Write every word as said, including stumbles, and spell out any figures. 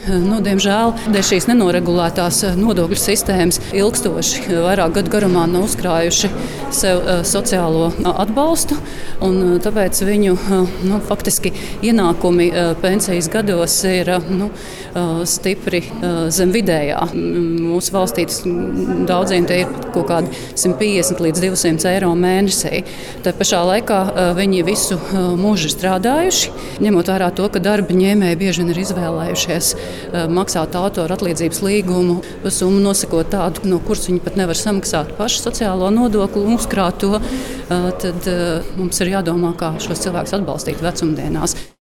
Nu, diemžēl dēļ šīs nenoregulētās nodokļu sistēmas ilgstoši vairāk gadu garumā nav uzkrājuši sev sociālo atbalstu, un tāpēc viņu nu, faktiski ienākumi pensijas gados ir nu, stipri zem vidējā. Mūsu valstī daudziem tie ir kaut kādi simt piecdesmit līdz divsimt eiro mēnesī. Tā pašā laikā viņi visu mūžu ir strādājuši, ņemot vērā to, ka darba ņēmēji bieži vien ir izvēlējušies maksāt autora atlīdzības līgumu, summu nosakot tādu, no kuras viņi pat nevar samaksāt pašu sociālo nodokli un uzkrāt to, tad mums ir jādomā, kā šos cilvēkus atbalstīt vecumdienās.